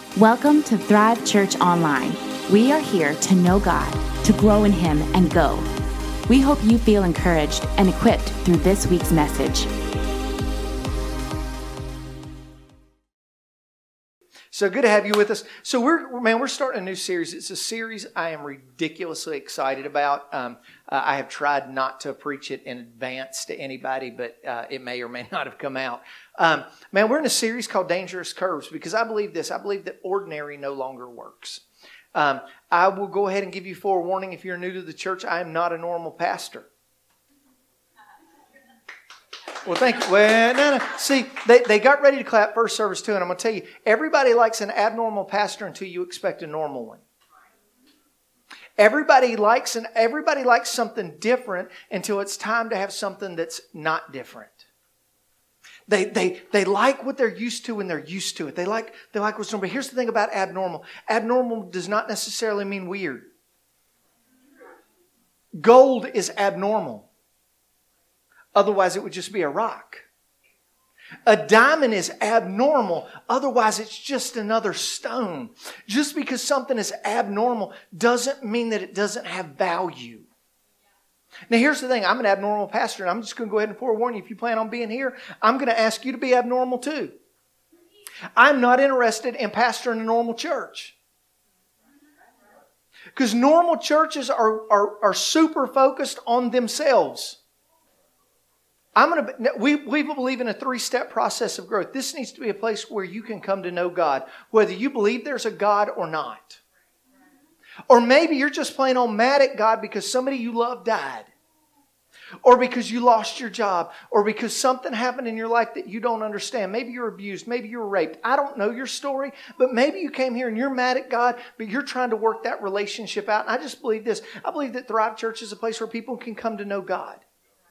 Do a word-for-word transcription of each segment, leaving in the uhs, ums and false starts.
Welcome to Thrive Church Online. We are here to know God, to grow in Him, and go. We hope you feel encouraged and equipped through this week's message. So good to have you with us. So we're, man, we're starting a new series. It's a series I am ridiculously excited about. Um, uh, I have tried not to preach it in advance to anybody, but uh, it may or may not have come out. Um, man, we're in a series called Dangerous Curves because I believe this. I believe that ordinary no longer works. Um, I will go ahead and give you forewarning. If you're new to the church, I am not a normal pastor. Well, thank you. Well, no, no. See, they, they got ready to clap first service too, and I'm going to tell you, everybody likes an abnormal pastor until you expect a normal one. Everybody likes an everybody likes something different until it's time to have something that's not different. They they they like what they're used to when they're used to it. They like they like what's normal. But here's the thing about abnormal. Abnormal does not necessarily mean weird. Gold is abnormal. Otherwise, it would just be a rock. A diamond is abnormal. Otherwise, it's just another stone. Just because something is abnormal doesn't mean that it doesn't have value. Now, here's the thing. I'm an abnormal pastor, and I'm just going to go ahead and forewarn you. If you plan on being here, I'm going to ask you to be abnormal too. I'm not interested in pastoring a normal church. Because normal churches are, are, are super focused on themselves. I'm going to. We, we believe in a three-step process of growth. This needs to be a place where you can come to know God, whether you believe there's a God or not. Or maybe you're just plain old mad at God because somebody you love died. Or because you lost your job. Or because something happened in your life that you don't understand. Maybe you're abused. Maybe you were raped. I don't know your story. But maybe you came here and you're mad at God. But you're trying to work that relationship out. And I just believe this. I believe that Thrive Church is a place where people can come to know God.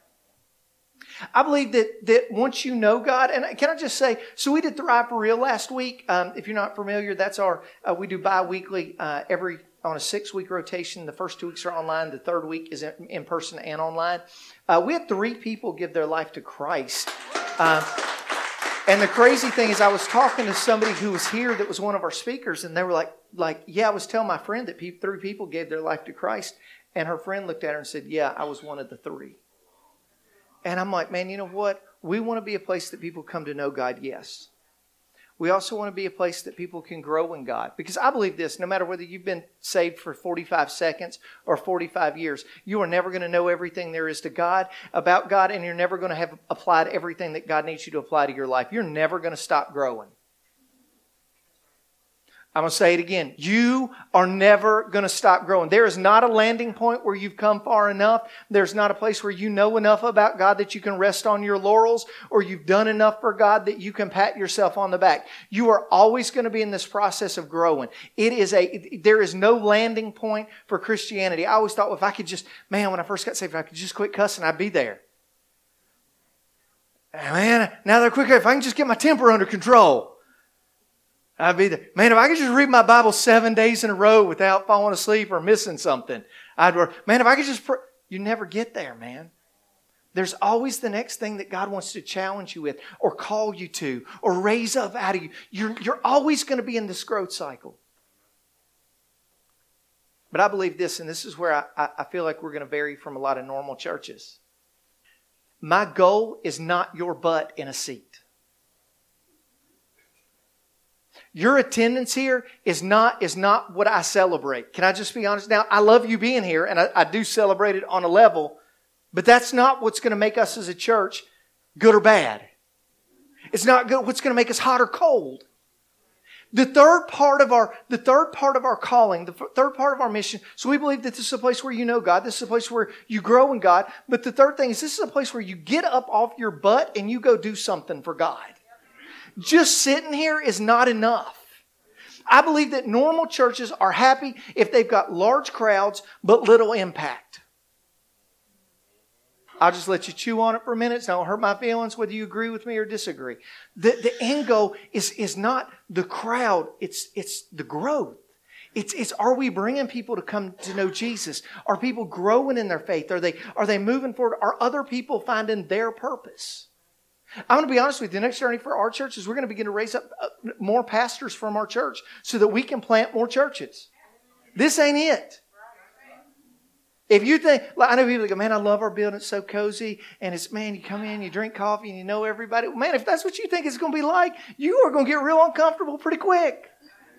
I believe that, that once you know God, and can I just say, so we did Thrive for Real last week. Um, if you're not familiar, that's our, uh, we do bi-weekly, uh, every, on a six-week rotation. The first two weeks are online. The third week is in, in person and online. Uh, we had three people give their life to Christ. Uh, and the crazy thing is I was talking to somebody who was here that was one of our speakers, and they were like, like, yeah, I was telling my friend that pe- three people gave their life to Christ. And her friend looked at her and said, yeah, I was one of the three. And I'm like, man, you know what? We want to be a place that people come to know God, yes. We also want to be a place that people can grow in God. Because I believe this, no matter whether you've been saved for forty-five seconds or forty-five years, you are never going to know everything there is to God, about God, and you're never going to have applied everything that God needs you to apply to your life. You're never going to stop growing. I'm going to say it again. You are never going to stop growing. There is not a landing point where you've come far enough. There's not a place where you know enough about God that you can rest on your laurels, or you've done enough for God that you can pat yourself on the back. You are always going to be in this process of growing. It is a, there is no landing point for Christianity. I always thought, well, if I could just, man, when I first got saved, if I could just quit cussing, I'd be there. And man, now they're quicker. If I can just get my temper under control, I'd be there. Man, if I could just read my Bible seven days in a row without falling asleep or missing something, I'd work. Man, if I could just pray. You never get there, man. There's always the next thing that God wants to challenge you with or call you to or raise up out of you. You're, you're always going to be in this growth cycle. But I believe this, and this is where I, I feel like we're going to vary from a lot of normal churches. My goal is not your butt in a seat. Your attendance here is not, is not what I celebrate. Can I just be honest? Now, I love you being here, and I, I do celebrate it on a level, but that's not what's going to make us as a church good or bad. It's not good, what's going to make us hot or cold. The third part of our, the third part of our calling, the third part of our mission, so we believe that this is a place where you know God, this is a place where you grow in God, but the third thing is this is a place where you get up off your butt and you go do something for God. Just sitting here is not enough. I believe that normal churches are happy if they've got large crowds but little impact. I'll just let you chew on it for a minute. It's not going to hurt my feelings whether you agree with me or disagree. The, the end goal is, is not the crowd. It's, it's the growth. It's, it's are we bringing people to come to know Jesus? Are people growing in their faith? Are they, are they moving forward? Are other people finding their purpose? I'm going to be honest with you. The next journey for our church is we're going to begin to raise up more pastors from our church so that we can plant more churches. This ain't it. If you think, like, I know people that go, man, I love our building. It's so cozy. And it's, man, you come in, you drink coffee, and you know everybody. Man, if that's what you think it's going to be like, you are going to get real uncomfortable pretty quick.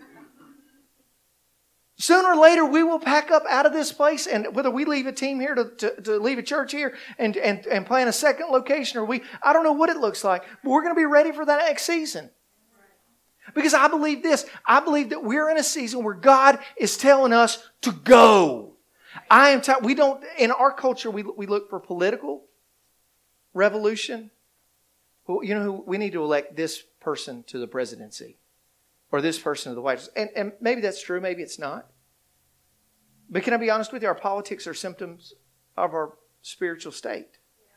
Sooner or later, we will pack up out of this place, and whether we leave a team here to, to, to leave a church here and, and, and plan a second location, or we, I don't know what it looks like, but we're going to be ready for that next season. Because I believe this. I believe that we're in a season where God is telling us to go. I am. T- we don't. In our culture, we we look for political revolution. Well, you know, who we need to elect this person to the presidency, or this person to the White House, and and maybe that's true. Maybe it's not. But can I be honest with you? Our politics are symptoms of our spiritual state.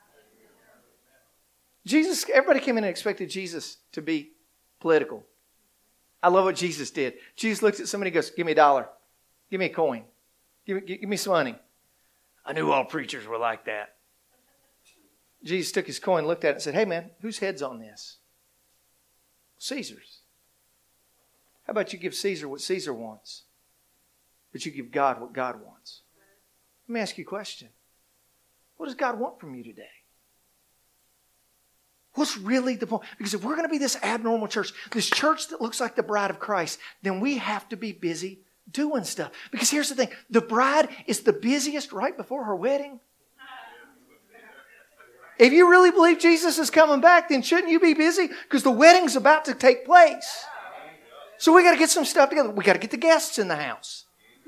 Jesus. Everybody came in and expected Jesus to be political. I love what Jesus did. Jesus looks at somebody and goes, "Give me a dollar. Give me a coin. Give me, give me some money." I knew all preachers were like that. Jesus took his coin, looked at it, and said, "Hey, man, whose head's on this?" Caesar's. How about you give Caesar what Caesar wants, but you give God what God wants? Let me ask you a question. What does God want from you today? What's really the point? Because if we're going to be this abnormal church, this church that looks like the bride of Christ, then we have to be busy doing stuff. Because here's the thing. The bride is the busiest right before her wedding. If you really believe Jesus is coming back, then shouldn't you be busy? Because the wedding's about to take place. So we got to get some stuff together. We got to get the guests in the house.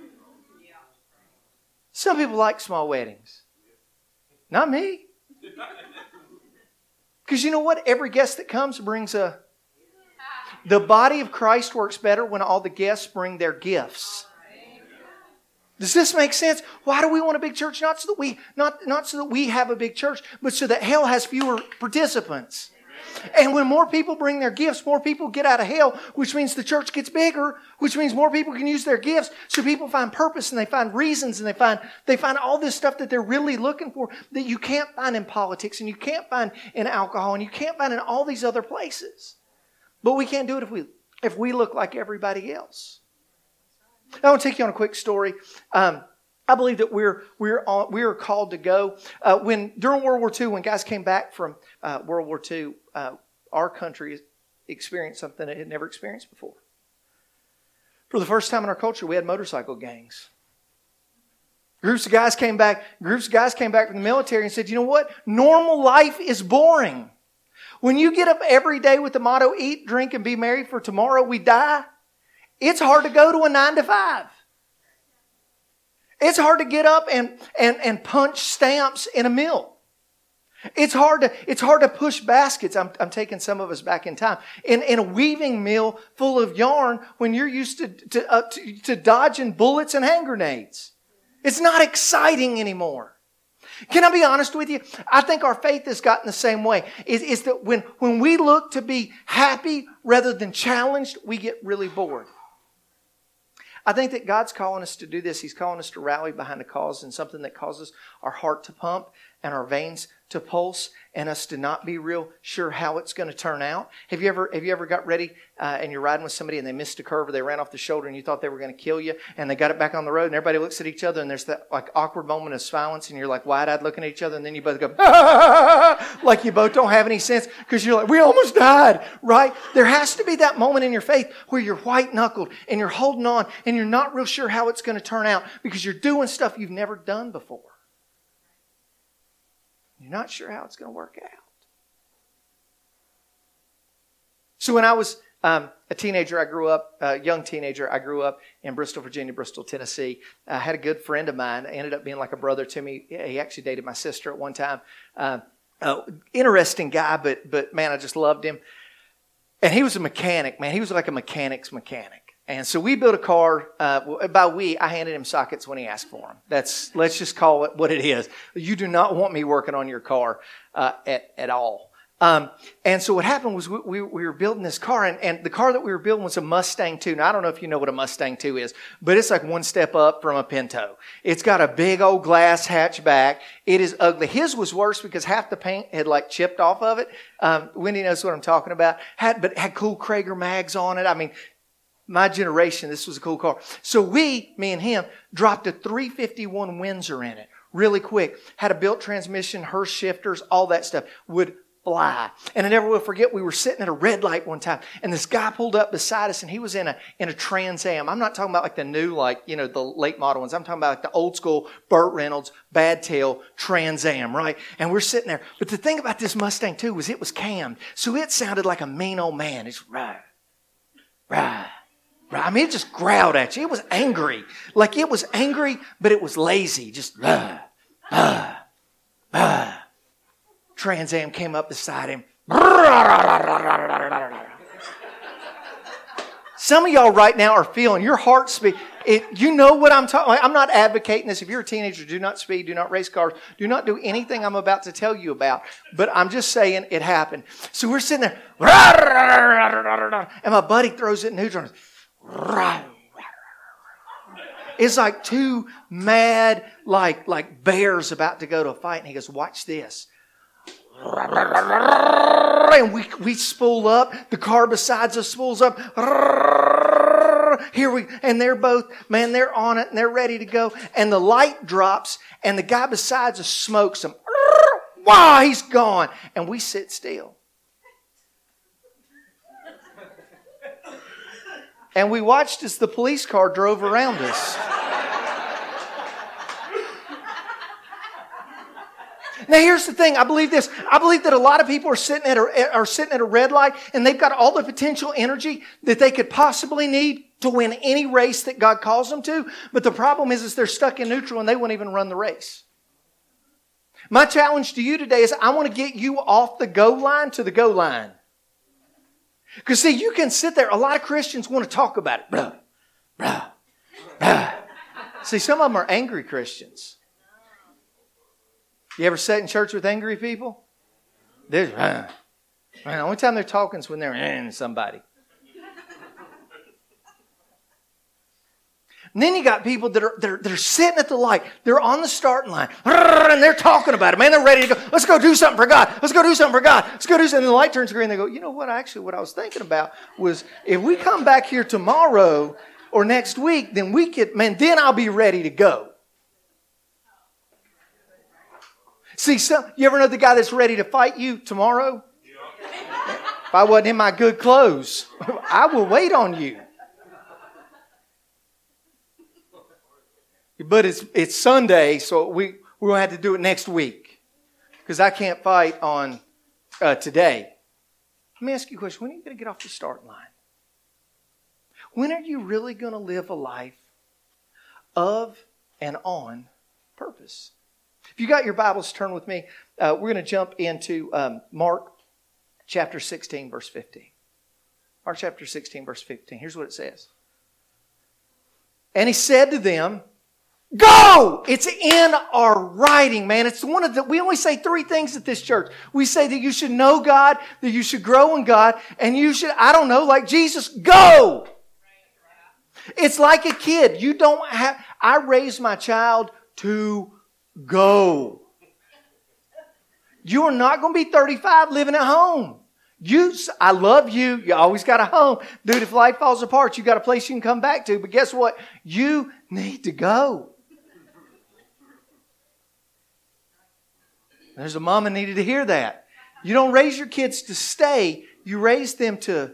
Some people like small weddings. Not me. Because you know what? Every guest that comes brings a... The body of Christ works better when all the guests bring their gifts. Does this make sense? Why do we want a big church? Not so that we not, not so that we have a big church, but so that hell has fewer participants. And when more people bring their gifts, more people get out of hell, which means the church gets bigger, which means more people can use their gifts. So people find purpose and they find reasons and they find they find all this stuff that they're really looking for that you can't find in politics and you can't find in alcohol and you can't find in all these other places. But we can't do it if we if we look like everybody else. I want to take you on a quick story. Um, I believe that we're we're on, we are called to go. Uh, when during World War Two, when guys came back from uh, World War Two, uh, our country experienced something it had never experienced before. For the first time in our culture, we had motorcycle gangs. Groups of guys came back. Groups of guys came back from the military and said, "You know what? Normal life is boring. When you get up every day with the motto, eat, drink, and be merry, for tomorrow we die, it's hard to go to a nine to five. It's hard to get up and, and, and punch stamps in a mill. It's hard to, it's hard to push baskets. I'm, I'm taking some of us back in time. In, in a weaving mill full of yarn when you're used to, to, uh, to, to dodging bullets and hand grenades. It's not exciting anymore. Can I be honest with you? I think our faith has gotten the same way. Is, is that when, when we look to be happy rather than challenged, we get really bored. I think that God's calling us to do this. He's calling us to rally behind a cause and something that causes our heart to pump and our veins to pulse and us to not be real sure how it's going to turn out. Have you ever have you ever got ready uh, and you're riding with somebody and they missed a curve or they ran off the shoulder and you thought they were going to kill you and they got it back on the road and everybody looks at each other and there's that like awkward moment of silence and you're like wide-eyed looking at each other and then you both go, ah! Like you both don't have any sense because you're like, we almost died, right? There has to be that moment in your faith where you're white-knuckled and you're holding on and you're not real sure how it's going to turn out because you're doing stuff you've never done before. You're not sure how it's going to work out. So when I was um, a teenager, I grew up, a young teenager, I grew up in Bristol, Virginia, Bristol, Tennessee. I had a good friend of mine, ended up being like a brother to me. He actually dated my sister at one time. Uh, uh, interesting guy, but but man, I just loved him. And he was a mechanic, man. He was like a mechanic's mechanic. And so we built a car. Uh, by we, I handed him sockets when he asked for them. That's let's just call it what it is. You do not want me working on your car uh, at at all. Um, and so what happened was we, we, we were building this car, and, and the car that we were building was a Mustang two. Now, I don't know if you know what a Mustang two is, but it's like one step up from a Pinto. It's got a big old glass hatchback. It is ugly. His was worse because half the paint had like chipped off of it. Um, Wendy knows what I'm talking about. Had, but it had cool Krager mags on it. I mean, my generation, this was a cool car. So we, me and him, dropped a three fifty-one Windsor in it really quick. Had a built transmission, Hurst shifters, all that stuff. Would fly. And I never will forget, we were sitting at a red light one time, and this guy pulled up beside us, and he was in a in a Trans Am. I'm not talking about like the new, like, you know, the late model ones. I'm talking about like the old school Burt Reynolds, Bad Tail, Trans Am, right? And we're sitting there. But the thing about this Mustang too was it was cammed. So it sounded like a mean old man. It's rah, rah, rah. I mean, it just growled at you. It was angry. Like it was angry, but it was lazy. Just rah, rah, rah. Trans Am came up beside him. Some of y'all right now are feeling your heart speed. It, you know what I'm talking. I'm not advocating this. If you're a teenager, do not speed, do not race cars, do not do anything I'm about to tell you about. But I'm just saying it happened. So we're sitting there, and my buddy throws it in neutral. It's like two mad, like like bears about to go to a fight, and he goes, "Watch this." And we we spool up. The car beside us spools up. Here we and they're both, man, they're on it and they're ready to go. And the light drops, and the guy beside us smokes him. Wow, he's gone. And we sit still. And we watched as the police car drove around us. Now here's the thing. I believe this. I believe that a lot of people are sitting at a, are sitting at a red light, and they've got all the potential energy that they could possibly need to win any race that God calls them to. But the problem is, is they're stuck in neutral and they won't even run the race. My challenge to you today is I want to get you off the go line to the go line. Because see, you can sit there. A lot of Christians want to talk about it. Blah, blah, blah. See, some of them are angry Christians. You ever sat in church with angry people? There's, uh, man, the only time they're talking is when they're in somebody. And then you got people that are they're, they're sitting at the light. They're on the starting line. And they're talking about it. Man, they're ready to go. Let's go do something for God. Let's go do something for God. Let's go do something. And the light turns green. They go, you know what? Actually, what I was thinking about was if we come back here tomorrow or next week, then we could, man, then I'll be ready to go. See, some, you ever know the guy that's ready to fight you tomorrow? If I wasn't in my good clothes, I will wait on you. But it's it's Sunday, so we we're gonna have to do it next week because I can't fight on uh, today. Let me ask you a question: when are you going to get off the starting line? When are you really going to live a life of and on purpose? If you got your Bibles, turn with me. Uh, we're going to jump into um, Mark chapter sixteen, verse fifteen. Mark chapter sixteen, verse fifteen. Here's what it says. And he said to them, go! It's in our writing, man. It's one of the, we only say three things at this church. We say that you should know God, that you should grow in God, and you should, I don't know, like Jesus, go! It's like a kid. You don't have, I raised my child to go. You are not going to be thirty-five living at home. You, I love you. You always got a home. Dude, if life falls apart, you got a place you can come back to. But guess what? You need to go. There's a mama needed to hear that. You don't raise your kids to stay. You raise them to.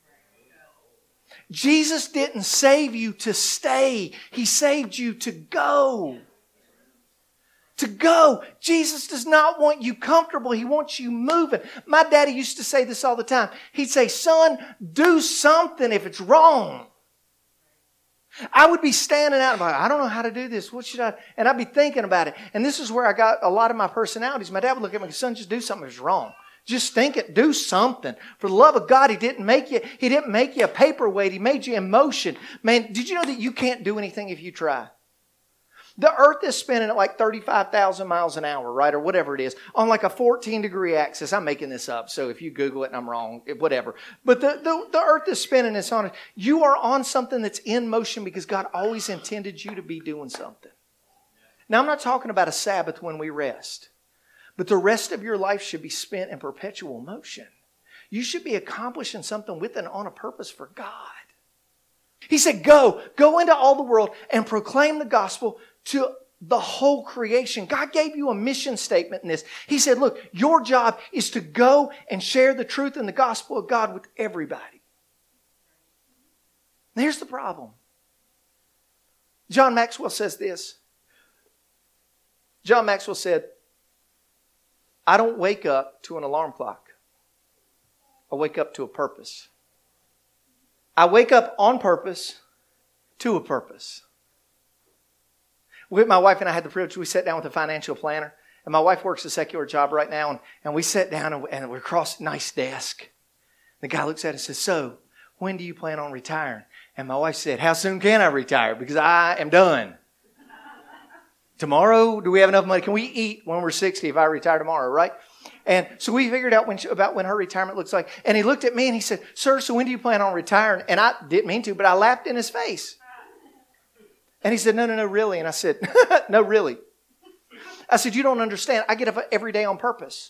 Jesus didn't save you to stay. He saved you to go. To go. Jesus does not want you comfortable. He wants you moving. My daddy used to say this all the time. He'd say, son, do something if it's wrong. I would be standing out and like, I don't know how to do this. What should I? And I'd be thinking about it. And this is where I got a lot of my personalities. My dad would look at me and say, son, just do something if it's wrong. Just think it. Do something. For the love of God, He didn't make you, He didn't make you a paperweight. He made you in motion. Man, did you know that you can't do anything if you try? The earth is spinning at like thirty-five thousand miles an hour, right? Or whatever it is, on like a fourteen degree axis. I'm making this up, so if you Google it and I'm wrong, whatever. But the, the, the earth is spinning, it's on it. You are on something that's in motion because God always intended you to be doing something. Now, I'm not talking about a Sabbath when we rest, but the rest of your life should be spent in perpetual motion. You should be accomplishing something with and on a purpose for God. He said, go, go into all the world and proclaim the gospel to the whole creation. God gave you a mission statement in this. He said, look, your job is to go and share the truth and the gospel of God with everybody. And here's the problem. John Maxwell says this. John Maxwell said, I don't wake up to an alarm clock. I wake up to a purpose. I wake up on purpose to a purpose. With my wife and I had the privilege, we sat down with a financial planner. And my wife works a secular job right now. And, and we sat down and, and we're across a nice desk. The guy looks at us and says, so, when do you plan on retiring? And my wife said, how soon can I retire? Because I am done. Tomorrow, do we have enough money? Can we eat when we're sixty if I retire tomorrow, right? And so we figured out when she, about when her retirement looks like. And he looked at me and he said, sir, so when do you plan on retiring? And I didn't mean to, but I laughed in his face. And he said, no, no, no, really. And I said, no, really. I said, you don't understand. I get up every day on purpose.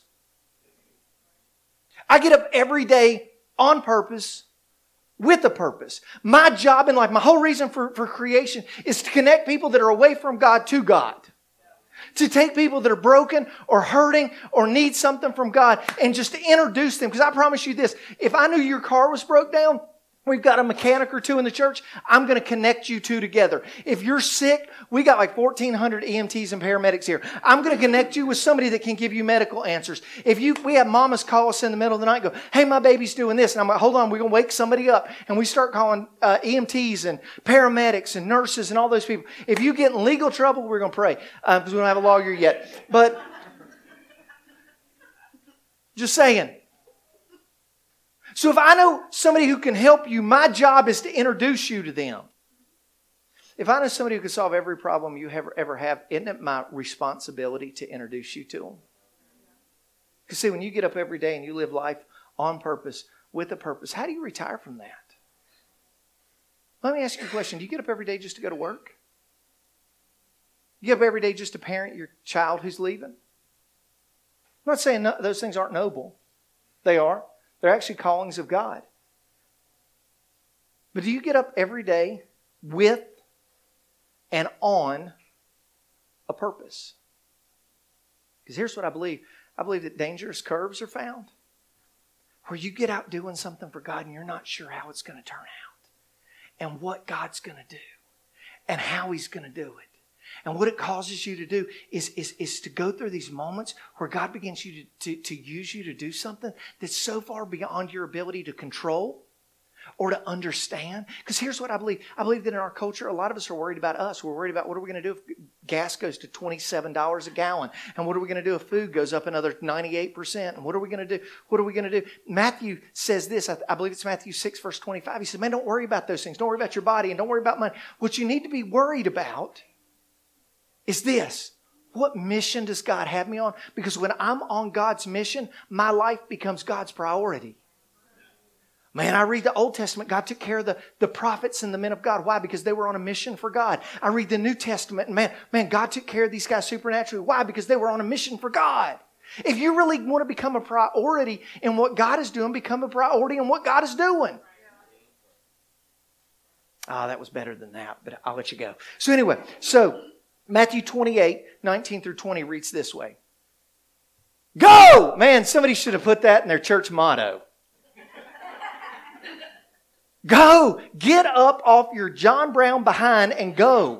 I get up every day on purpose with a purpose. My job in life, my whole reason for, for creation is to connect people that are away from God to God. To take people that are broken or hurting or need something from God and just to introduce them. Because I promise you this, if I knew your car was broke down, we've got a mechanic or two in the church, I'm going to connect you two together. If you're sick, we got like fourteen hundred E M Ts and paramedics here. I'm going to connect you with somebody that can give you medical answers. If you, we have mamas call us in the middle of the night and go, hey, my baby's doing this. And I'm like, hold on, we're going to wake somebody up. And we start calling uh, E M Ts and paramedics and nurses and all those people. If you get in legal trouble, we're going to pray uh, because we don't have a lawyer yet. But just saying. So if I know somebody who can help you, my job is to introduce you to them. If I know somebody who can solve every problem you ever, ever have, isn't it my responsibility to introduce you to them? Because see, when you get up every day and you live life on purpose, with a purpose, how do you retire from that? Let me ask you a question. Do you get up every day just to go to work? You get up every day just to parent your child who's leaving? I'm not saying no, those things aren't noble. They are. They're actually callings of God. But do you get up every day with and on a purpose? Because here's what I believe. I believe that dangerous curves are found where you get out doing something for God and you're not sure how it's going to turn out and what God's going to do and how He's going to do it. And what it causes you to do is, is, is to go through these moments where God begins you to, to, to use you to do something that's so far beyond your ability to control or to understand. Because here's what I believe. I believe that in our culture, a lot of us are worried about us. We're worried about what are we going to do if gas goes to twenty-seven dollars a gallon? And what are we going to do if food goes up another ninety-eight percent? And what are we going to do? What are we going to do? Matthew says this. I, I believe it's Matthew six, verse twenty-five. He says, man, don't worry about those things. Don't worry about your body and don't worry about money. What you need to be worried about is this. What mission does God have me on? Because when I'm on God's mission, my life becomes God's priority. Man, I read the Old Testament. God took care of the, the prophets and the men of God. Why? Because they were on a mission for God. I read the New Testament and man, man, God took care of these guys supernaturally. Why? Because they were on a mission for God. If you really want to become a priority in what God is doing, become a priority in what God is doing. Ah, oh, that was better than that, but I'll let you go. So anyway, so Matthew twenty-eight, nineteen through twenty reads this way. Go! Man, somebody should have put that in their church motto. Go! Get up off your John Brown behind and go.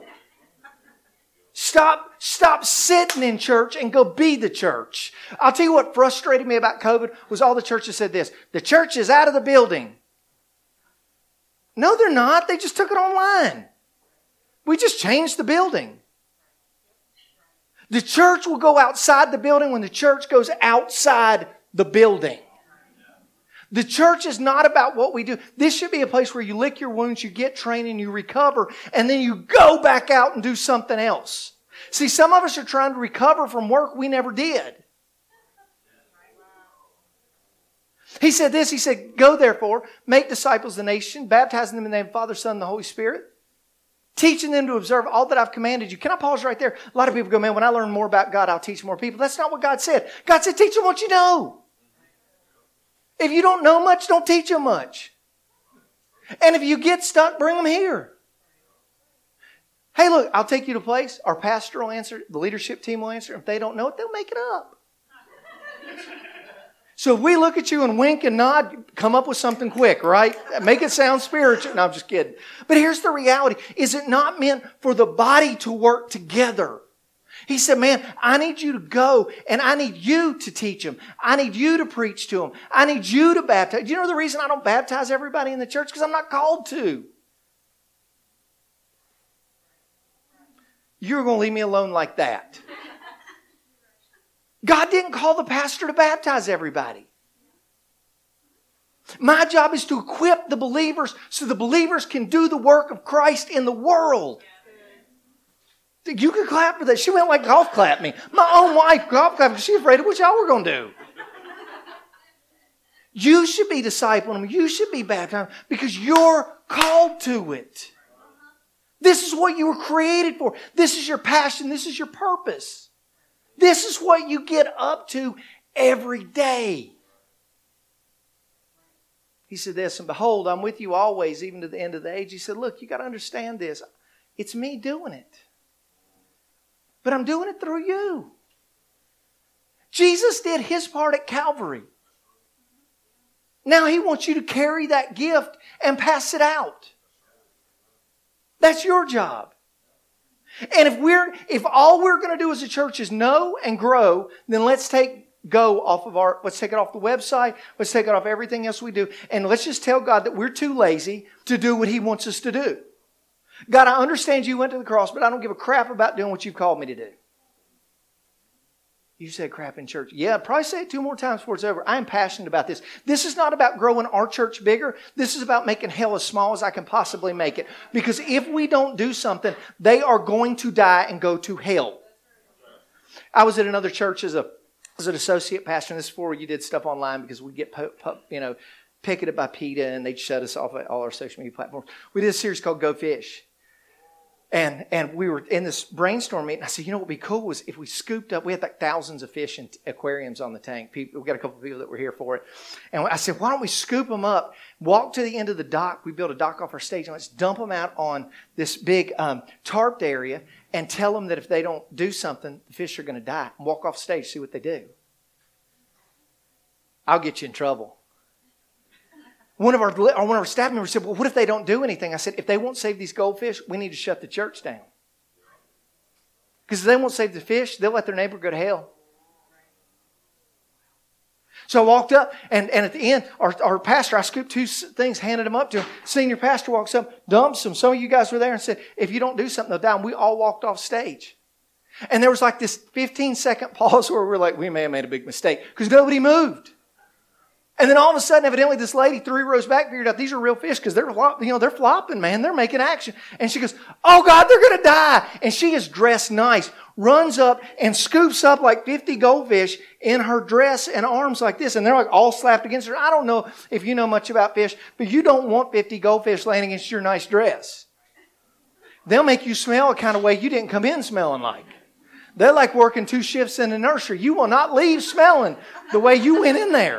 Stop, stop sitting in church and go be the church. I'll tell you what frustrated me about COVID was all the churches said this. The church is out of the building. No, they're not. They just took it online. We just changed the building. The church will go outside the building when the church goes outside the building. The church is not about what we do. This should be a place where you lick your wounds, you get training, you recover, and then you go back out and do something else. See, some of us are trying to recover from work we never did. He said this, he said, go therefore, make disciples of the nation, baptizing them in the name of the Father, Son, and the Holy Spirit, teaching them to observe all that I've commanded you. Can I pause right there? A lot of people go, man, when I learn more about God, I'll teach more people. That's not what God said. God said, teach them what you know. If you don't know much, don't teach them much. And if you get stuck, bring them here. Hey, look, I'll take you to a place. Our pastor will answer. The leadership team will answer. If they don't know it, they'll make it up. So if we look at you and wink and nod, come up with something quick, right? Make it sound spiritual. No, I'm just kidding. But here's the reality. Is it not meant for the body to work together? He said, man, I need you to go and I need you to teach them. I need you to preach to them. I need you to baptize. Do you know the reason I don't baptize everybody in the church? Because I'm not called to. You're going to leave me alone like that. God didn't call the pastor to baptize everybody. My job is to equip the believers so the believers can do the work of Christ in the world. You can clap for that. She went like golf clap me. My own wife golf clapped because she's afraid of what y'all were going to do. You should be discipling them. You should be baptized because you're called to it. This is what you were created for. This is your passion. This is your purpose. This is what you get up to every day. He said this, and behold, I'm with you always, even to the end of the age. He said, look, you got to understand this. It's me doing it. But I'm doing it through you. Jesus did His part at Calvary. Now He wants you to carry that gift and pass it out. That's your job. And if we're, if all we're going to do as a church is know and grow, then let's take go off of our, let's take it off the website. Let's take it off everything else we do. And let's just tell God that we're too lazy to do what He wants us to do. God, I understand you went to the cross, but I don't give a crap about doing what you've called me to do. You said crap in church. Yeah, probably say it two more times before it's over. I am passionate about this. This is not about growing our church bigger. This is about making hell as small as I can possibly make it. Because if we don't do something, they are going to die and go to hell. I was at another church as a as an associate pastor. And this is before you did stuff online because we get po- po- you know picketed by PETA and they'd shut us off at all our social media platforms. We did a series called Go Fish. And and we were in this brainstorm meeting. I said, you know what would be cool was if we scooped up, we had like thousands of fish in aquariums on the tank. People, we got a couple of people that were here for it. And I said, why don't we scoop them up, walk to the end of the dock. We built a dock off our stage and let's dump them out on this big um, tarped area and tell them that if they don't do something, the fish are going to die. And walk off stage, see what they do. I'll get you in trouble. One of our or one of our staff members said, well, what if they don't do anything? I said, if they won't save these goldfish, we need to shut the church down. Because if they won't save the fish, they'll let their neighbor go to hell. So I walked up, and, and at the end, our, our pastor, I scooped two things, handed them up to him. Senior pastor walks up, dumps them. Some of you guys were there and said, if you don't do something, they'll die. And we all walked off stage. And there was like this fifteen second pause where we were like, we may have made a big mistake. Because nobody moved. And then all of a sudden, evidently, this lady three rows back figured out these are real fish because they're, you know, they're flopping, man. They're making action. And she goes, oh, God, they're going to die. And she is dressed nice, runs up and scoops up like fifty goldfish in her dress and arms like this. And they're like all slapped against her. I don't know if you know much about fish, but you don't want fifty goldfish laying against your nice dress. They'll make you smell a kind of way you didn't come in smelling like. They're like working two shifts in the nursery. You will not leave smelling the way you went in there.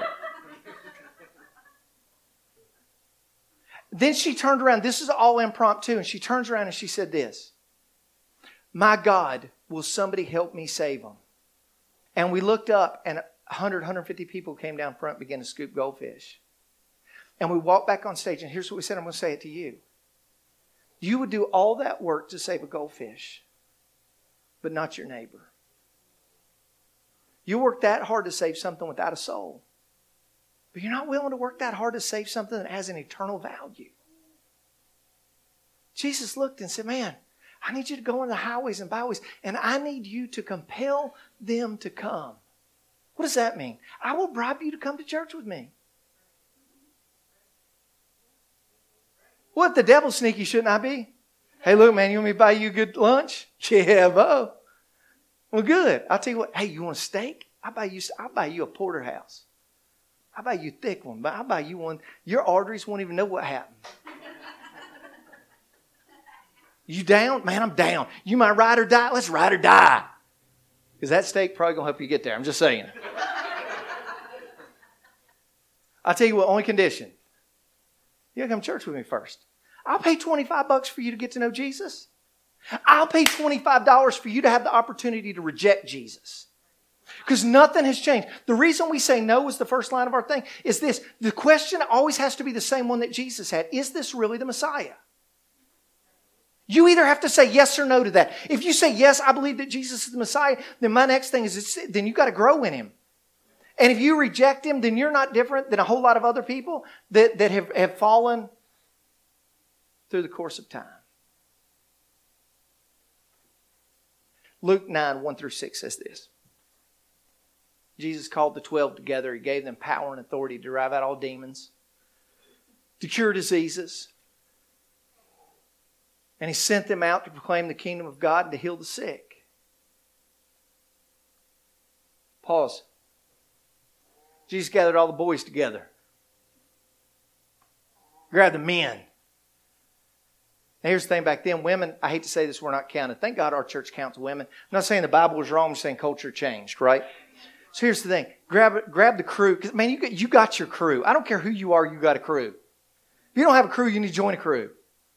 Then she turned around. This is all impromptu. And she turns around and she said this. My God, will somebody help me save them? And we looked up and one hundred, one hundred fifty people came down front and began to scoop goldfish. And we walked back on stage and here's what we said. I'm going to say it to you. You would do all that work to save a goldfish, but not your neighbor. You work that hard to save something without a soul. But you're not willing to work that hard to save something that has an eternal value. Jesus looked and said, man, I need you to go on the highways and byways, and I need you to compel them to come. What does that mean? I will bribe you to come to church with me. Well, if the devil's sneaky, shouldn't I be? Hey, look, man, you want me to buy you a good lunch? Yeah, bo. Well, good. I'll tell you what. Hey, you want a steak? I'll buy you, I'll buy you a porterhouse. I'll buy you a thick one, but I'll buy you one. Your arteries won't even know what happened. You down? Man, I'm down. You might ride or die? Let's ride or die. Because that steak probably going to help you get there. I'm just saying. I'll tell you what, only condition. You gotta come to church with me first. I'll pay twenty-five bucks for you to get to know Jesus. I'll pay twenty-five dollars for you to have the opportunity to reject Jesus. Because nothing has changed. The reason we say no is the first line of our thing is this. The question always has to be the same one that Jesus had. Is this really the Messiah? You either have to say yes or no to that. If you say yes, I believe that Jesus is the Messiah, then my next thing is it's, then you got to grow in Him. And if you reject Him, then you're not different than a whole lot of other people that, that have, have fallen through the course of time. Luke nine, one through six says this. Jesus called the twelve together. He gave them power and authority to drive out all demons, to cure diseases. And He sent them out to proclaim the kingdom of God and to heal the sick. Pause. Jesus gathered all the boys together. Grabbed the men. Now here's the thing back then. Women, I hate to say this, were not counted. Thank God our church counts women. I'm not saying the Bible was wrong. I'm saying culture changed, right? So here's the thing. Grab grab the crew. Because, man, you got, you got your crew. I don't care who you are, you got a crew. If you don't have a crew, you need to join a crew.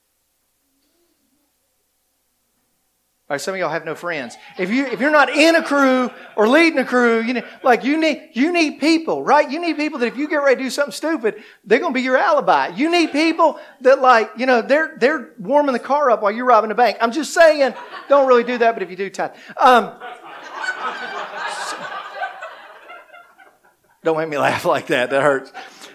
All right, some of y'all have no friends. If you if you're not in a crew or leading a crew, you know, like you need you need people, right? You need people that if you get ready to do something stupid, they're going to be your alibi. You need people that, like, you know, they're they're warming the car up while you're robbing the bank. I'm just saying, don't really do that, but if you do, tithe. Um, don't make me laugh like that. That hurts.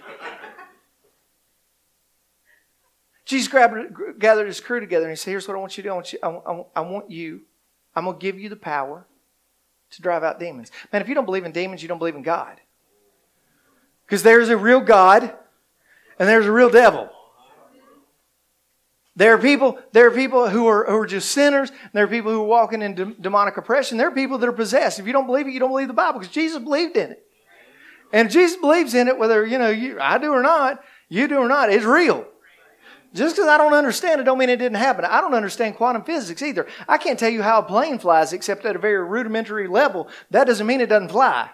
Jesus grabbed, gathered His crew together and He said, here's what I want you to do. I want you, I, I, I want you, I'm going to give you the power to drive out demons. Man, if you don't believe in demons, you don't believe in God. Because there's a real God and there's a real devil. There are people, there are people who are, who are just sinners. And there are people who are walking in de- demonic oppression. There are people that are possessed. If you don't believe it, you don't believe the Bible because Jesus believed in it. And if Jesus believes in it, whether, you know, you, I do or not, you do or not, it's real. Just because I don't understand it don't mean it didn't happen. I don't understand quantum physics either. I can't tell you how a plane flies except at a very rudimentary level. That doesn't mean it doesn't fly.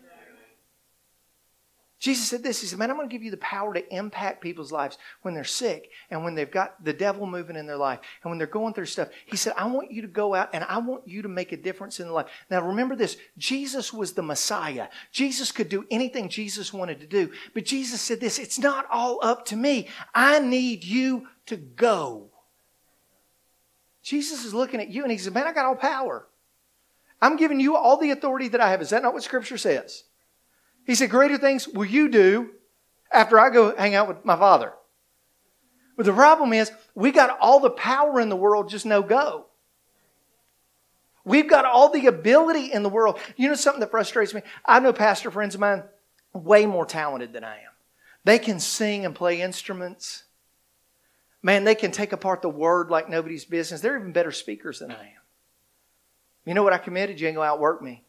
Jesus said this. He said, man, I'm going to give you the power to impact people's lives when they're sick and when they've got the devil moving in their life and when they're going through stuff. He said, I want you to go out and I want you to make a difference in their life. Now, remember this. Jesus was the Messiah. Jesus could do anything Jesus wanted to do. But Jesus said this, it's not all up to me. I need you to go. Jesus is looking at you and He said, man, I got all power. I'm giving you all the authority that I have. Is that not what Scripture says? He said, greater things will you do after I go hang out with my Father. But the problem is, we got all the power in the world, just no go. We've got all the ability in the world. You know something that frustrates me? I know pastor friends of mine way more talented than I am. They can sing and play instruments. Man, they can take apart the Word like nobody's business. They're even better speakers than I am. You know what I committed? You ain't going to outwork me.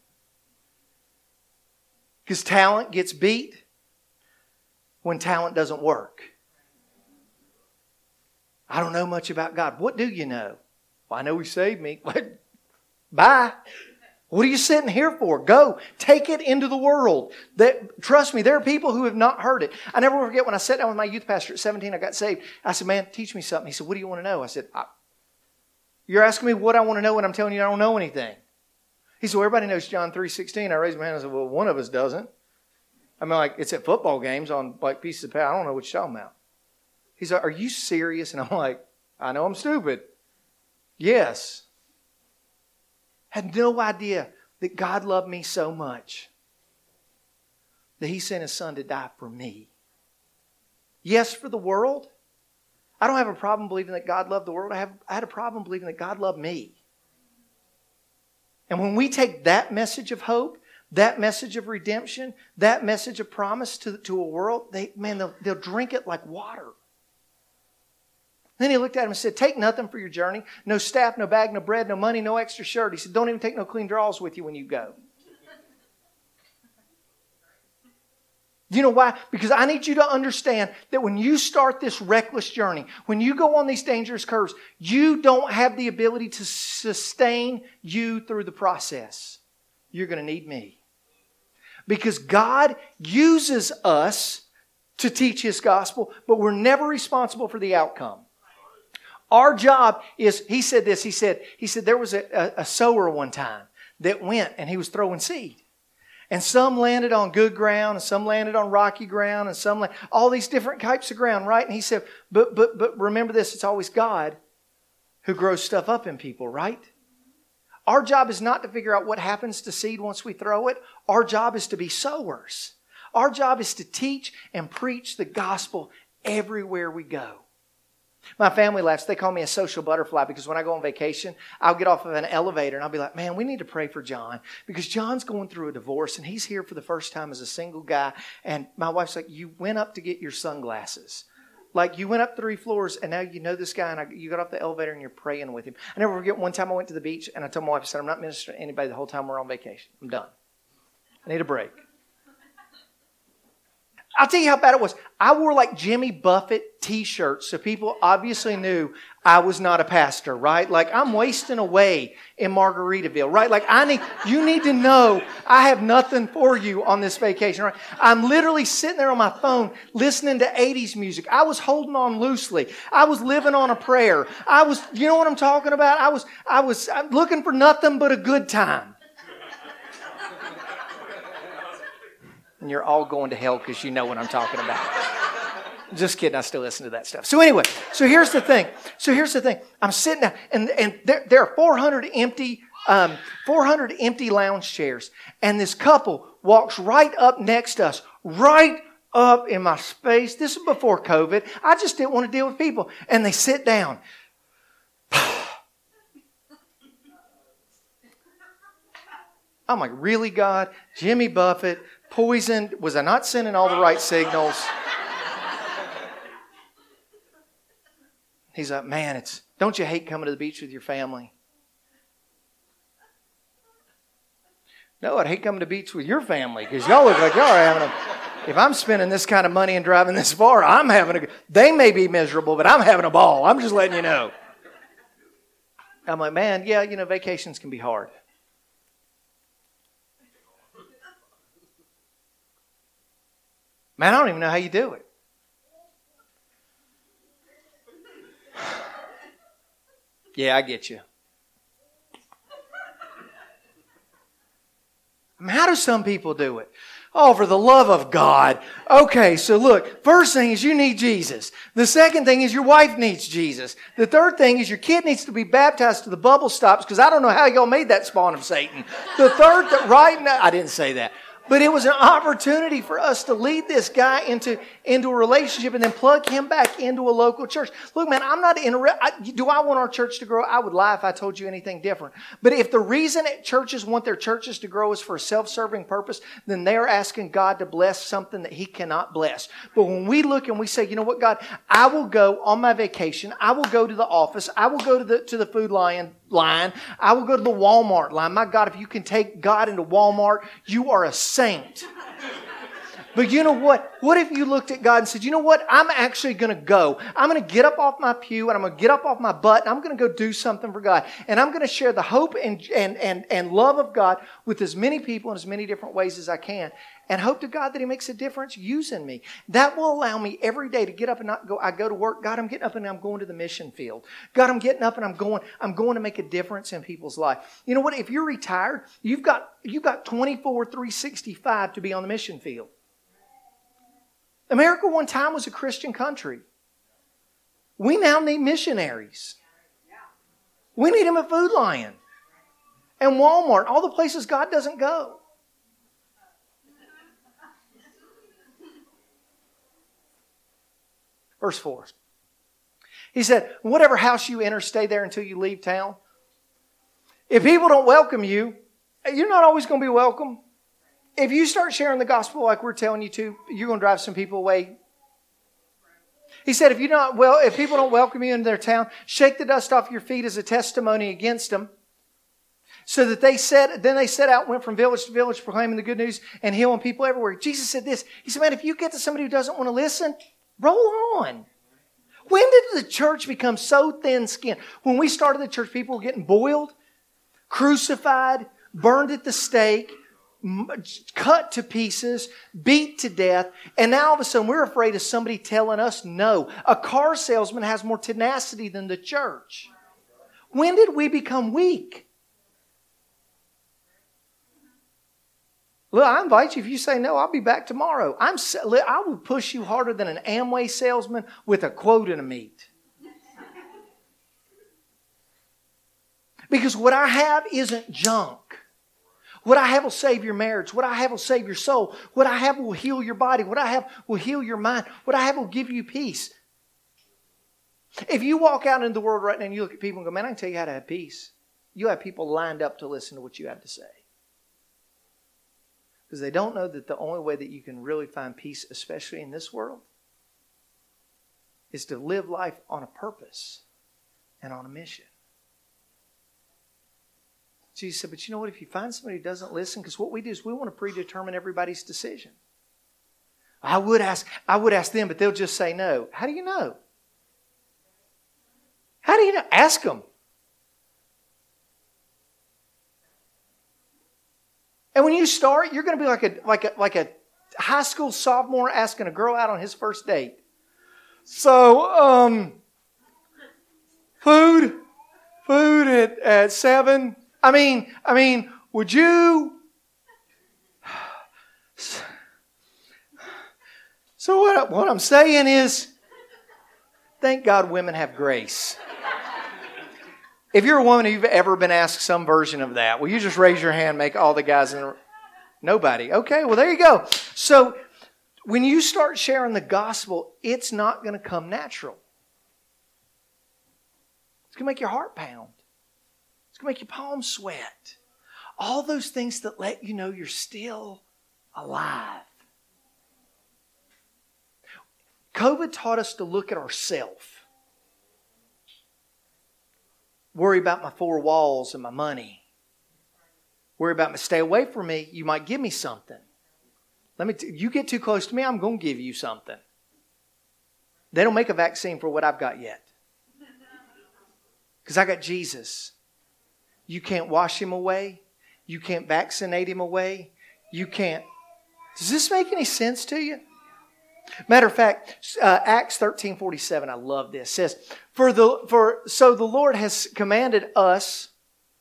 Because talent gets beat when talent doesn't work. I don't know much about God. What do you know? Well, I know He saved me. Bye. What are you sitting here for? Go. Take it into the world. That, trust me, there are people who have not heard it. I never forget when I sat down with my youth pastor at seventeen, I got saved. I said, man, teach me something. He said, what do you want to know? I said, I, you're asking me what I want to know and I'm telling you I don't know anything. He said, well, everybody knows John three sixteen. I raised my hand and I said, well, one of us doesn't. I mean, like, it's at football games on, like, pieces of paper. I don't know what you're talking about. He's like, are you serious? And I'm like, I know I'm stupid. Yes. Had no idea that God loved me so much that He sent His Son to die for me. Yes, for the world. I don't have a problem believing that God loved the world. I have I had a problem believing that God loved me. And when we take that message of hope, that message of redemption, that message of promise to, to a world, they man, they'll, they'll drink it like water. Then he looked at him and said, take nothing for your journey. No staff, no bag, no bread, no money, no extra shirt. He said, don't even take no clean drawers with you when you go. Do you know why? Because I need you to understand that when you start this reckless journey, when you go on these dangerous curves, you don't have the ability to sustain you through the process. You're going to need me. Because God uses us to teach His gospel, but we're never responsible for the outcome. Our job is, he said this, he said, he said there was a, a, a sower one time that went and he was throwing seed. And some landed on good ground, and some landed on rocky ground, and some land, all these different types of ground, right? And he said, but but but remember this, it's always God who grows stuff up in people, right? Our job is not to figure out what happens to seed once we throw it. Our job is to be sowers. Our job is to teach and preach the gospel everywhere we go. My family laughs. They call me a social butterfly because when I go on vacation, I'll get off of an elevator and I'll be like, man, we need to pray for John because John's going through a divorce and he's here for the first time as a single guy. And my wife's like, you went up to get your sunglasses. Like you went up three floors and now you know this guy and I, you got off the elevator and you're praying with him. I never forget one time I went to the beach and I told my wife, I said, I'm not ministering to anybody the whole time we're on vacation. I'm done. I need a break. I'll tell you how bad it was. I wore like Jimmy Buffett t-shirts so people obviously knew I was not a pastor, right? Like I'm wasting away in Margaritaville, right? Like I need, you need to know I have nothing for you on this vacation, right? I'm literally sitting there on my phone listening to eighties music. I was holding on loosely. I was living on a prayer. I was, you know what I'm talking about? I was, I was looking for nothing but a good time. And you're all going to hell because you know what I'm talking about. Just kidding, I still listen to that stuff. So anyway, so here's the thing. So here's the thing. I'm sitting down, and, and there, there are four hundred empty, um, four hundred empty lounge chairs. And this couple walks right up next to us, right up in my space. This is before COVID. I just didn't want to deal with people. And they sit down. I'm like, really, God? Jimmy Buffett, poisoned. Was I not sending all the right signals? He's like, man, it's don't you hate coming to the beach with your family? No, I'd hate coming to the beach with your family because y'all look like y'all are having a... If I'm spending this kind of money and driving this far, I'm having a... They may be miserable, but I'm having a ball. I'm just letting you know. I'm like, man, yeah, you know, vacations can be hard. Man, I don't even know how you do it. Yeah, I get you. I mean, how do some people do it? Oh, for the love of God. Okay, so look, first thing is you need Jesus. The second thing is your wife needs Jesus. The third thing is your kid needs to be baptized till the bubble stops because I don't know how y'all made that spawn of Satan. The third, th- right now, I didn't say that. But it was an opportunity for us to lead this guy into, into a relationship and then plug him back into a local church. Look, man, I'm not interested. Do I want our church to grow? I would lie if I told you anything different. But if the reason churches want their churches to grow is for a self-serving purpose, then they're asking God to bless something that He cannot bless. But when we look and we say, you know what, God, I will go on my vacation. I will go to the office. I will go to the, to the food line. line. I will go to the Walmart line. My God, if you can take God into Walmart, you are a saint. But you know what? What if you looked at God and said, you know what? I'm actually going to go. I'm going to get up off my pew and I'm going to get up off my butt and I'm going to go do something for God. And I'm going to share the hope and, and, and, and love of God with as many people in as many different ways as I can. And hope to God that He makes a difference using me. That will allow me every day to get up and not go. I go to work. God, I'm getting up and I'm going to the mission field. God, I'm getting up and I'm going. I'm going to make a difference in people's life. You know what? If you're retired, you've got you've got twenty-four, three sixty-five to be on the mission field. America one time was a Christian country. We now need missionaries. We need them at Food Lion and Walmart, all the places God doesn't go. Verse four. He said, whatever house you enter, stay there until you leave town. If people don't welcome you, you're not always going to be welcome. If you start sharing the gospel like we're telling you to, you're going to drive some people away. He said, if you not well, if people don't welcome you into their town, shake the dust off your feet as a testimony against them. So that they said, then they set out, went from village to village, proclaiming the good news and healing people everywhere. Jesus said this. He said, man, if you get to somebody who doesn't want to listen, roll on. When did the church become so thin-skinned? When we started the church, people were getting boiled, crucified, burned at the stake, cut to pieces, beat to death, and now all of a sudden we're afraid of somebody telling us no. A car salesman has more tenacity than the church. When did we become weak? Look, I invite you, if you say no, I'll be back tomorrow. I'm, I will push you harder than an Amway salesman with a quota to meet. Because what I have isn't junk. What I have will save your marriage. What I have will save your soul. What I have will heal your body. What I have will heal your mind. What I have will give you peace. If you walk out into the world right now and you look at people and go, man, I can tell you how to have peace. You have people lined up to listen to what you have to say. Because they don't know that the only way that you can really find peace, especially in this world, is to live life on a purpose and on a mission. Jesus said, but you know what? If you find somebody who doesn't listen, because what we do is we want to predetermine everybody's decision. I would ask, I would ask them, but they'll just say no. How do you know? How do you know? Ask them. And when you start, you're going to be like a like a like a high school sophomore asking a girl out on his first date. So, um, food, food at, at seven. I mean, I mean, would you? So what? What I'm saying is, thank God women have grace. If you're a woman who've ever been asked some version of that, will you just raise your hand, make all the guys in the... Nobody. Okay, well, there you go. So when you start sharing the gospel, it's not going to come natural. It's going to make your heart pound. It's going to make your palms sweat. All those things that let you know you're still alive. COVID taught us to look at ourselves. Worry about my four walls and my money. Worry about me. Stay away from me. You might give me something. Let me. T- you get too close to me, I'm going to give you something. They don't make a vaccine for what I've got yet. Because I got Jesus. You can't wash him away. You can't vaccinate him away. You can't. Does this make any sense to you? Matter of fact, uh, Acts thirteen forty-seven, I love this. It says, for the for so the Lord has commanded us,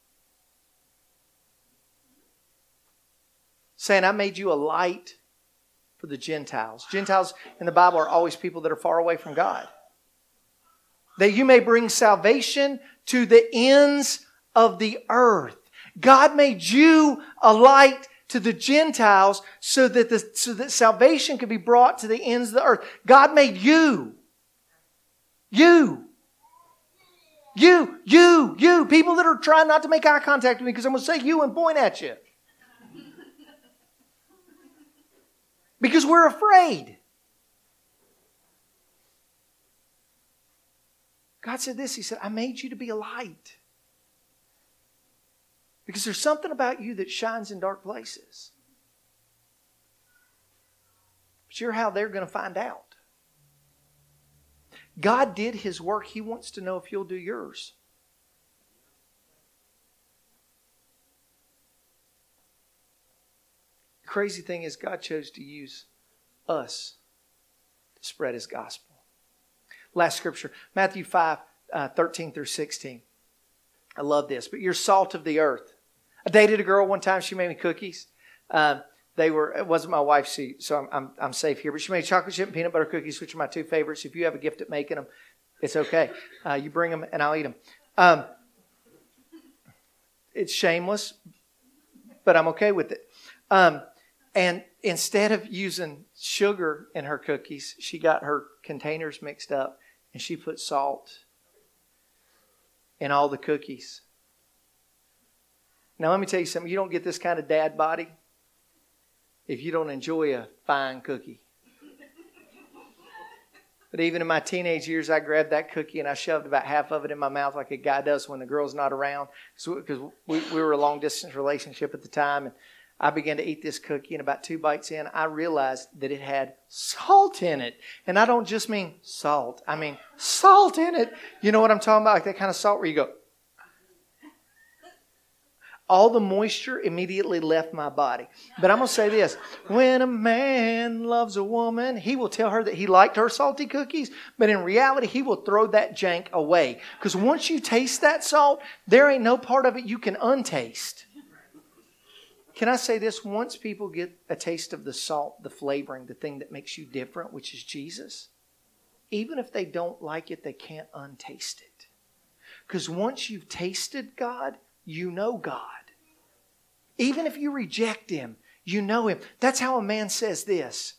saying, I made you a light for the Gentiles. Gentiles in the Bible are always people that are far away from God. That you may bring salvation to the ends of the earth. God made you a light to the Gentiles so that the, so that salvation could be brought to the ends of the earth. God made you. You. You, you, you. People that are trying not to make eye contact with me because I'm going to say you and point at you. Because we're afraid. God said this. He said, I made you to be a light. Because there's something about you that shines in dark places. But you're how they're going to find out. God did his work. He wants to know if you'll do yours. The crazy thing is God chose to use us to spread his gospel. Last scripture, Matthew five, uh, thirteen through sixteen. I love this. But you're salt of the earth. I dated a girl one time. She made me cookies. Um, they were, it wasn't my wife's, so I'm, I'm, I'm safe here. But she made chocolate chip and peanut butter cookies, which are my two favorites. If you have a gift at making them, it's okay. Uh, you bring them and I'll eat them. Um, it's shameless, but I'm okay with it. Um, and instead of using sugar in her cookies, she got her containers mixed up and she put salt in all the cookies. Now, let me tell you something. You don't get this kind of dad body if you don't enjoy a fine cookie. But even in my teenage years, I grabbed that cookie and I shoved about half of it in my mouth like a guy does when the girl's not around. Because we, we were a long-distance relationship at the time. And I began to eat this cookie, and about two bites in, I realized that it had salt in it. And I don't just mean salt. I mean salt in it. You know what I'm talking about? Like that kind of salt where you go... All the moisture immediately left my body. But I'm going to say this. When a man loves a woman, he will tell her that he liked her salty cookies. But in reality, he will throw that jank away. Because once you taste that salt, there ain't no part of it you can untaste. Can I say this? Once people get a taste of the salt, the flavoring, the thing that makes you different, which is Jesus, even if they don't like it, they can't untaste it. Because once you've tasted God, you know God. Even if you reject Him, you know Him. That's how a man says this.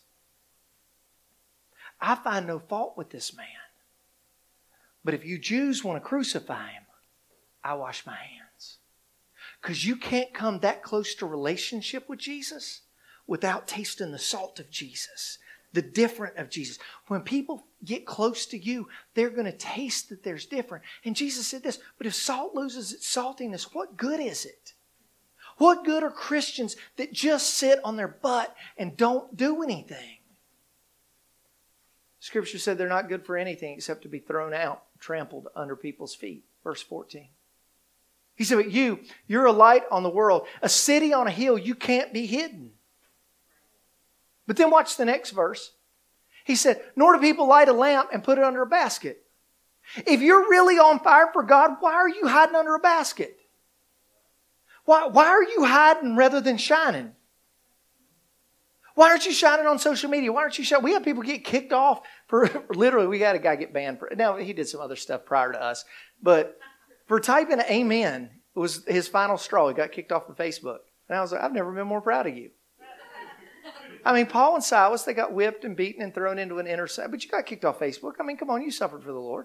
I find no fault with this man. But if you Jews want to crucify Him, I wash my hands. Because you can't come that close to relationship with Jesus without tasting the salt of Jesus. The different of Jesus. When people get close to you, they're going to taste that there's different. And Jesus said this, but if salt loses its saltiness, what good is it? What good are Christians that just sit on their butt and don't do anything? Scripture said they're not good for anything except to be thrown out, trampled under people's feet. Verse fourteen. He said, but you, you're a light on the world. A city on a hill, you can't be hidden. But then watch the next verse. He said, nor do people light a lamp and put it under a basket. If you're really on fire for God, why are you hiding under a basket? Why, why are you hiding rather than shining? Why aren't you shining on social media? Why aren't you shining? We have people get kicked off for, literally, we had a guy get banned for, now he did some other stuff prior to us, but for typing amen, it was his final straw. He got kicked off of Facebook. And I was like, I've never been more proud of you. I mean, Paul and Silas, they got whipped and beaten and thrown into an inner cell. But you got kicked off Facebook. I mean, come on, you suffered for the Lord.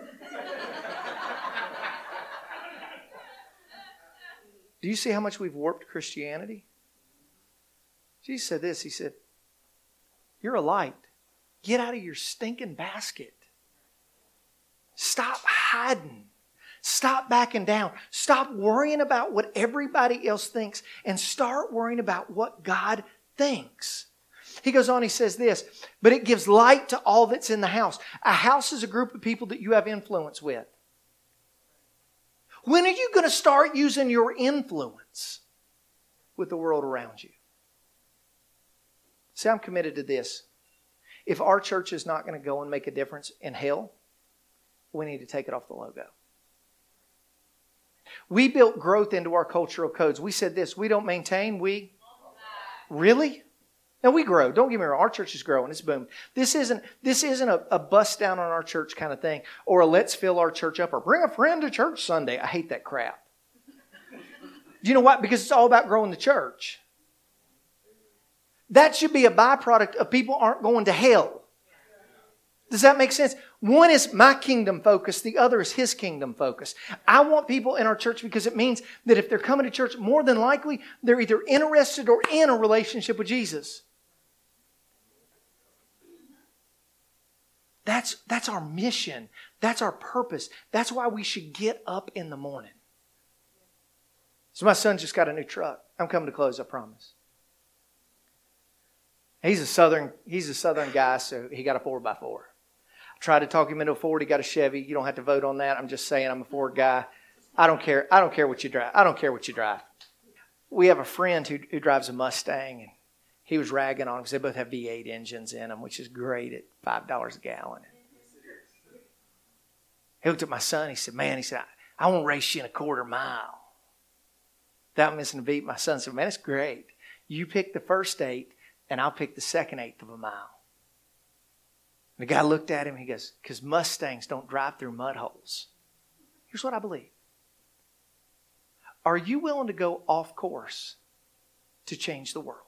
Do you see how much we've warped Christianity? Jesus said this. He said, you're a light. Get out of your stinking basket. Stop hiding. Stop backing down. Stop worrying about what everybody else thinks and start worrying about what God thinks. He goes on, he says this, but it gives light to all that's in the house. A house is a group of people that you have influence with. When are you going to start using your influence with the world around you? See, I'm committed to this. If our church is not going to go and make a difference in hell, we need to take it off the logo. We built growth into our cultural codes. We said this, we don't maintain, we... Really? Now we grow. Don't get me wrong. Our church is growing. It's booming. This isn't, this isn't a, a bust down on our church kind of thing or a let's fill our church up or bring a friend to church Sunday. I hate that crap. Do you know what? Because it's all about growing the church. That should be a byproduct of people aren't going to hell. Does that make sense? One is my kingdom focus. The other is His kingdom focus. I want people in our church because it means that if they're coming to church, more than likely, they're either interested or in a relationship with Jesus. That's, that's our mission. That's our purpose. That's why we should get up in the morning. So my son just got a new truck. I'm coming to close, I promise. He's a southern, he's a southern guy, so he got a four by four. I tried to talk him into a Ford. He got a Chevy. You don't have to vote on that. I'm just saying I'm a Ford guy. I don't care. I don't care what you drive. I don't care what you drive. We have a friend who, who drives a Mustang, and he was ragging on them because they both have V eight engines in them, which is great at five dollars a gallon. He looked at my son. He said, man, he said, I, I won't race you in a quarter mile. Without missing a beat, my son said, man, it's great. You pick the first eight, and I'll pick the second eighth of a mile. And the guy looked at him, he goes, because Mustangs don't drive through mud holes. Here's what I believe. Are you willing to go off course to change the world?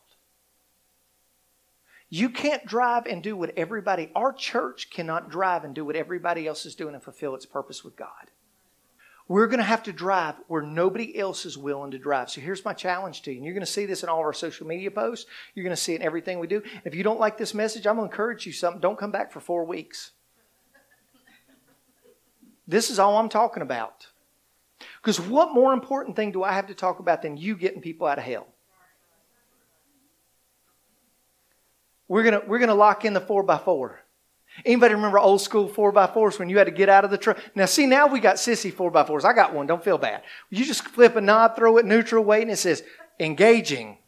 You can't drive and do what everybody, our church cannot drive and do what everybody else is doing and fulfill its purpose with God. We're going to have to drive where nobody else is willing to drive. So here's my challenge to you. And you're going to see this in all of our social media posts. You're going to see it in everything we do. If you don't like this message, I'm going to encourage you something. Don't come back for four weeks. This is all I'm talking about. Because what more important thing do I have to talk about than you getting people out of hell? We're gonna we're gonna lock in the four by four. Anybody remember old school four by fours when you had to get out of the truck? Now see, now we got sissy four by fours. I got one. Don't feel bad. You just flip a knob, throw it neutral weight, and it says engaging.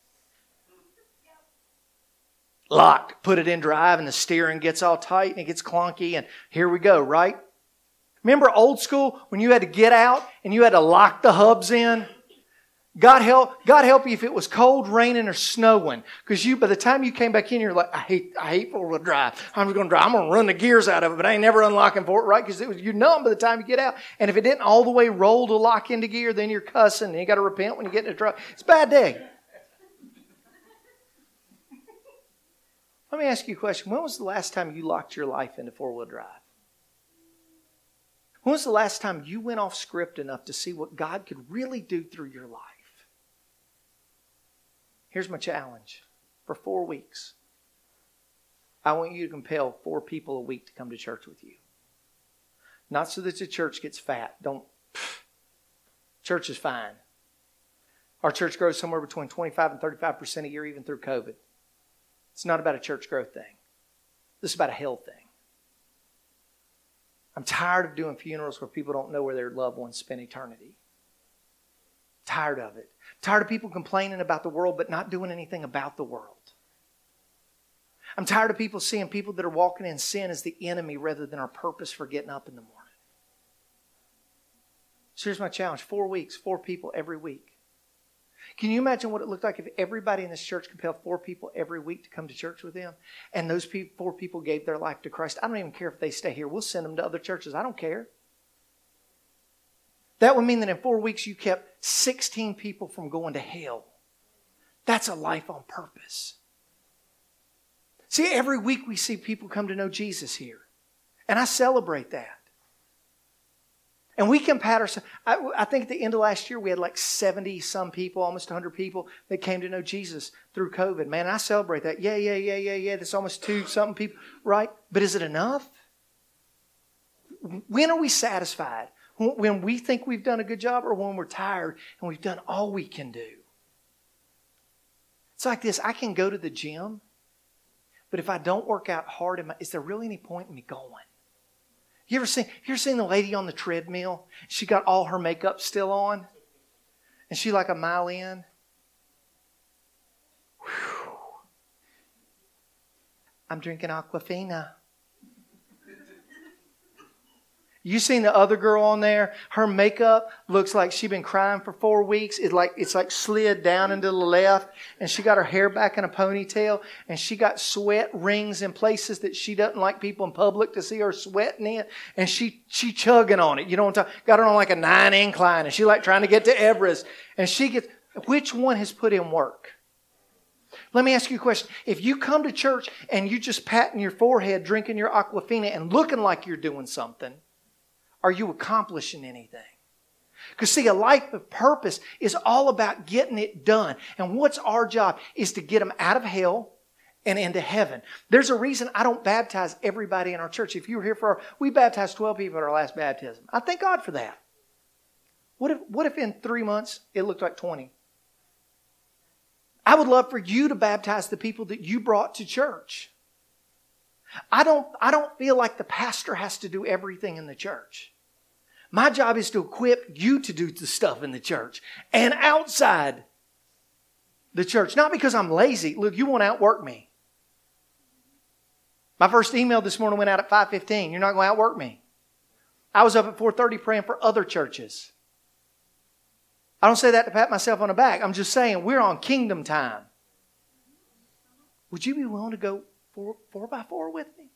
Locked. Put it in drive, and the steering gets all tight and it gets clunky. And here we go. Right? Remember old school when you had to get out and you had to lock the hubs in? God help, God help you if it was cold, raining, or snowing. Because you, by the time you came back in, you're like, I hate, I hate four-wheel drive. I'm just going to drive. I'm going to run the gears out of it, but I ain't never unlocking for it, right? Because it was, you're numb by the time you get out. And if it didn't all the way roll to lock into gear, then you're cussing. And you got to repent when you get in the truck. It's a bad day. Let me ask you a question. When was the last time you locked your life into four-wheel drive? When was the last time you went off script enough to see what God could really do through your life? Here's my challenge. For four weeks, I want you to compel four people a week to come to church with you. Not so that the church gets fat. Don't. Pff, church is fine. Our church grows somewhere between twenty-five and thirty-five percent a year, even through COVID. It's not about a church growth thing. This is about a health thing. I'm tired of doing funerals where people don't know where their loved ones spend eternity. Tired of it. Tired of people complaining about the world but not doing anything about the world. I'm tired of people seeing people that are walking in sin as the enemy rather than our purpose for getting up in the morning. So here's my challenge. Four weeks, four people every week. Can you imagine what it looked like if everybody in this church compelled four people every week to come to church with them? And those people, four people gave their life to Christ. I don't even care if they stay here. We'll send them to other churches. I don't care. That would mean that in four weeks you kept sixteen people from going to hell. That's a life on purpose. See, every week we see people come to know Jesus here. And I celebrate that. And we can pat ourselves. I, I think at the end of last year we had like seventy some people, almost one hundred people that came to know Jesus through COVID. Man, I celebrate that. Yeah, yeah, yeah, yeah, yeah. That's almost two something people, right? But is it enough? When are we satisfied? When we think we've done a good job or when we're tired and we've done all we can do? It's like this. I can go to the gym, but if I don't work out hard, am I, is there really any point in me going? You ever seen, you ever seen the lady on the treadmill? She got all her makeup still on. And she like a mile in. Whew. I'm drinking Aquafina. You seen the other girl on there? Her makeup looks like she's been crying for four weeks. It like it's like slid down into the left, and she got her hair back in a ponytail, and she got sweat rings in places that she doesn't like people in public to see her sweating in, and she she chugging on it. You know what I'm talking? Got her on like a nine incline, and she like trying to get to Everest, and she gets. Which one has put in work? Let me ask you a question. If you come to church and you just patting your forehead, drinking your Aquafina, and looking like you're doing something, are you accomplishing anything? Because see, a life of purpose is all about getting it done. And what's our job is to get them out of hell and into heaven. There's a reason I don't baptize everybody in our church. If you were here for our, we baptized twelve people at our last baptism. I thank God for that. What if, what if in three months it looked like twenty? I would love for you to baptize the people that you brought to church. I don't, I don't feel like the pastor has to do everything in the church. My job is to equip you to do the stuff in the church and outside the church. Not because I'm lazy. Look, you want to outwork me. My first email this morning went out at five fifteen. You're not going to outwork me. I was up at four thirty praying for other churches. I don't say that to pat myself on the back. I'm just saying we're on kingdom time. Would you be willing to go four, four by four with me?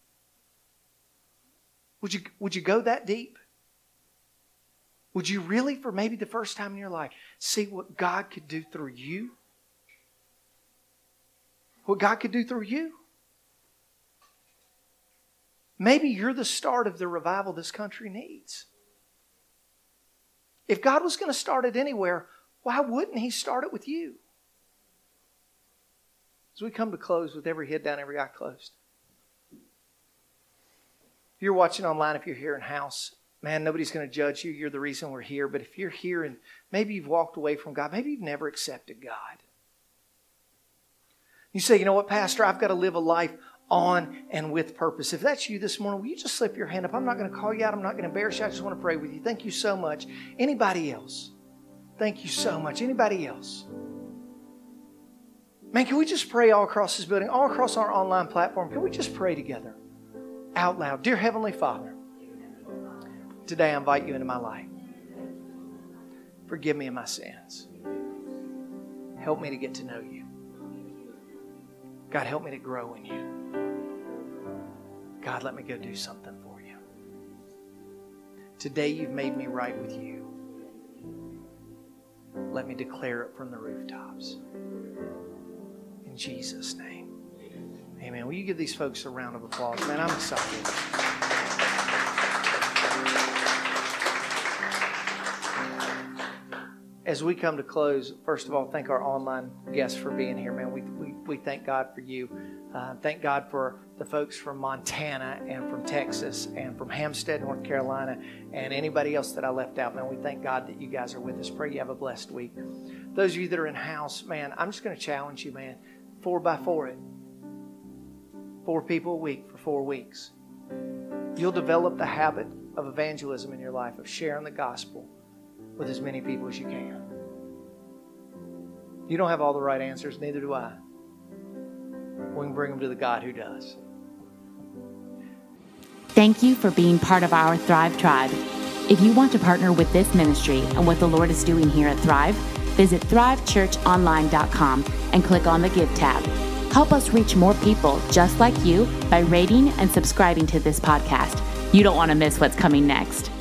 Would you, would you go that deep? Would you really, for maybe the first time in your life, see what God could do through you? What God could do through you? Maybe you're the start of the revival this country needs. If God was going to start it anywhere, why wouldn't He start it with you? As we come to close with every head down, every eye closed. If you're watching online, if you're here in house, man, nobody's going to judge you. You're the reason we're here. But if you're here and maybe you've walked away from God, maybe you've never accepted God. You say, you know what, Pastor, I've got to live a life on and with purpose. If that's you this morning, will you just slip your hand up? I'm not going to call you out. I'm not going to embarrass you. I just want to pray with you. Thank you so much. Anybody else? Thank you so much. Anybody else? Man, can we just pray all across this building, all across our online platform? Can we just pray together out loud? Dear Heavenly Father, today I invite you into my life. Forgive me of my sins. Help me to get to know you. God, help me to grow in you. God, let me go do something for you. Today you've made me right with you. Let me declare it from the rooftops. In Jesus' name. Amen. Will you give these folks a round of applause? Man, I'm excited. As we come to close, first of all, thank our online guests for being here, man. We we, we thank God for you. Uh, thank God for the folks from Montana and from Texas and from Hampstead, North Carolina, and anybody else that I left out, man. We thank God that you guys are with us. Pray you have a blessed week. Those of you that are in house, man, I'm just going to challenge you, man. Four by four it. Four people a week for four weeks. You'll develop the habit of evangelism in your life, of sharing the gospel with as many people as you can. You don't have all the right answers, neither do I. We can bring them to the God who does. Thank you for being part of our Thrive Tribe. If you want to partner with this ministry and what the Lord is doing here at Thrive, visit thrive church online dot com and click on the Give tab. Help us reach more people just like you by rating and subscribing to this podcast. You don't want to miss what's coming next.